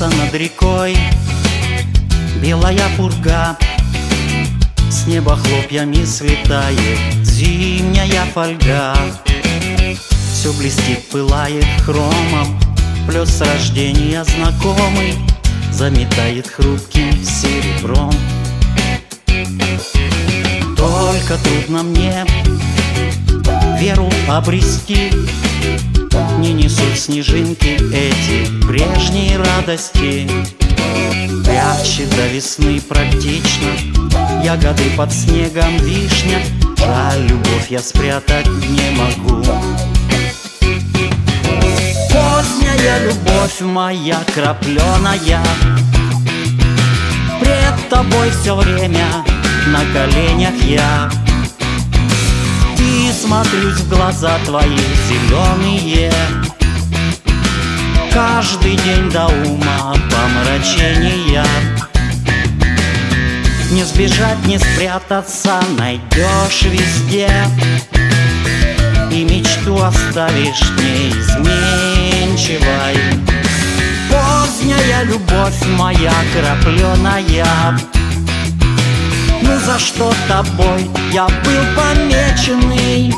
Вьется над рекой белая пурга, с неба хлопьями слетает зимняя фольга. Все блестит, пылает хромом, плес с рождения знакомый заметает хрупким серебром. Только трудно мне веру обрести, не несут снежинки эти прежние радости. Прячет до весны практично ягоды под снегом вишня, жаль, любовь я спрятать не могу. Поздняя любовь моя крапленая, пред тобой все время на коленях я. И смотрюсь в глаза твои зеленые, каждый день до ума помрачения. Не сбежать, не спрятаться найдешь везде, и мечту оставишь неизменчивой. Поздняя любовь моя крапленая, ну за что тобой я был помеченный?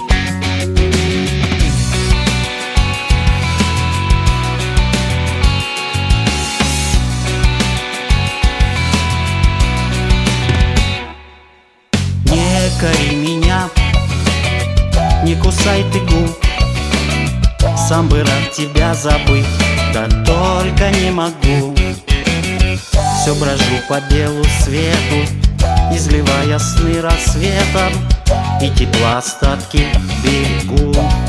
Не кори меня, не кусай ты губ, сам бы рад тебя забыть, да только не могу. Все брожу по белу свету, изливая сны рассветом, и тепла остатки берегу.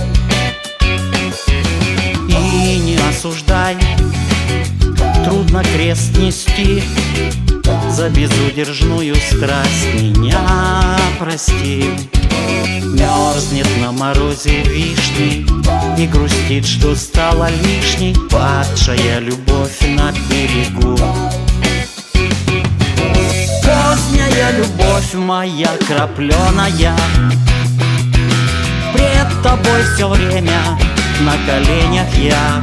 И не осуждай, трудно крест нести, за безудержную страсть меня прости. Мерзнет на морозе вишни и грустит, что стала лишней падшая любовь на берегу. Поздняя любовь моя крапленая, пред тобой все время на коленях я.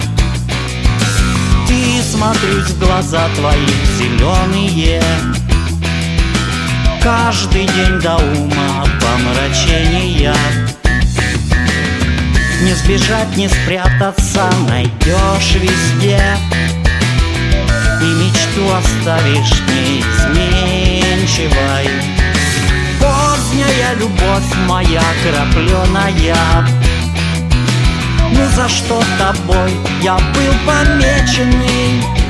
И смотрюсь в глаза твои зеленые, каждый день до ума помрачения. Не сбежать, не спрятаться найдешь везде, и мечту оставишь неизменчивой. Поздняя любовь моя крапленая, ну за что тобой я был помеченный?